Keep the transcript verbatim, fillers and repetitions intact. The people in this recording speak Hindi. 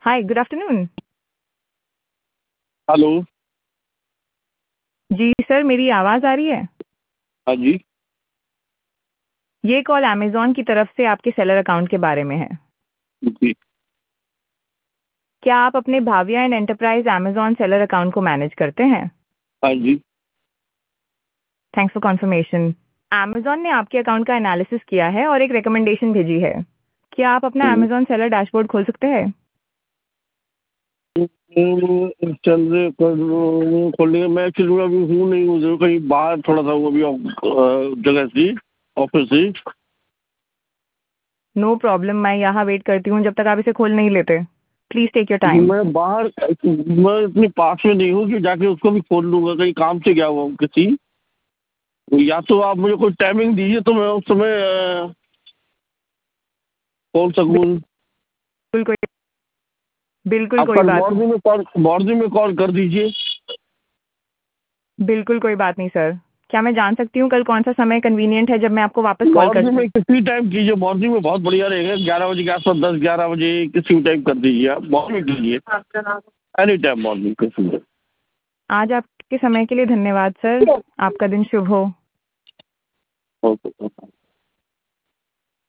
हाय, गुड आफ्टरनून। हेलो। जी सर, मेरी आवाज़ आ रही है? हाँ जी। ये कॉल अमेज़न की तरफ से आपके सेलर अकाउंट के बारे में है। जी। क्या आप अपने Bhavya and enterprise Amazon seller account को मैनेज करते हैं? हाँ जी। Thanks for confirmation. अमेज़न ने आपके अकाउंट का एनालिसिस किया है और एक रिकमेंडेशन भेजी है। क्या आप अपना हम्म, अमेज़न सेलर डैशबोर्ड खोल सकते हैं? हम्म, चल रहे कर खोलने मैं एक्चुअली में अभी हूँ नहीं, उधर कहीं बाहर थोड़ा सा वो भी अ, जगह थी, ऑफिस थी। नो प्रॉब्लम, मैं यहाँ वेट करती हूँ जब तक आप इसे खोल नहीं लेते। Please take your time. मैं बाहर, मैं इतने पास में नहीं हूँ कि जाके उसको भी खोल लूंगा, कहीं काम से गया हुआ हूँ किसी। या तो आप मुझे कोई टाइमिंग दीजिए तो मैं उस समय अ, खोल सकूँ। बिल्कुल कोई बिल्कुल आप कोई कल बात मॉर्निंग में कॉल मॉर्निंग में कॉल कर दीजिए। बिल्कुल कोई बात नहीं सर। क्या मैं जान सकती हूँ कल कौन सा समय कन्वीनिएंट है जब मैं आपको वापस कॉल कर मॉर्निंग सकूँ? में किसी टाइम कीजिए, मॉर्निंग में बहुत बढ़िया रहेगा। ग्यारह बजे के आसपास, दस ग्यारह बजे किसी भी टाइम कर दीजिए। आप मॉर्निंग कीजिए, एनी टाइम मॉर्निंग किसी भी। आज आपके समय के लिए धन्यवाद सर। आपका दिन शुभ हो। ओके।